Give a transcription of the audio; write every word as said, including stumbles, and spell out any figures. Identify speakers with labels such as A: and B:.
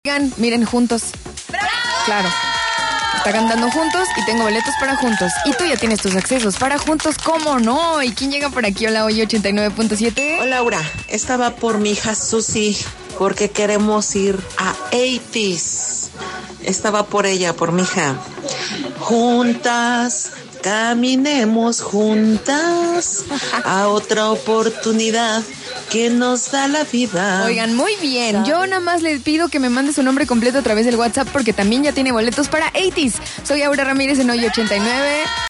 A: Oigan, miren, juntos.
B: ¡Bravo!
A: Claro. Está cantando juntos y tengo boletos para juntos. Y tú ya tienes tus accesos para juntos, ¿cómo no? ¿Y quién llega por aquí? Hola, hoy ochenta y nueve punto siete.
C: Hola, Laura. Estaba por mi hija Susi porque queremos ir a ochenta. Estaba por ella, por mi hija. Juntas, caminemos juntas a otra oportunidad que nos da la vida.
A: Oigan, muy bien. Yo nada más les pido que me mande su nombre completo a través del WhatsApp porque también ya tiene boletos para ochenta. Soy Aura Ramírez en Hoy ochenta y nueve.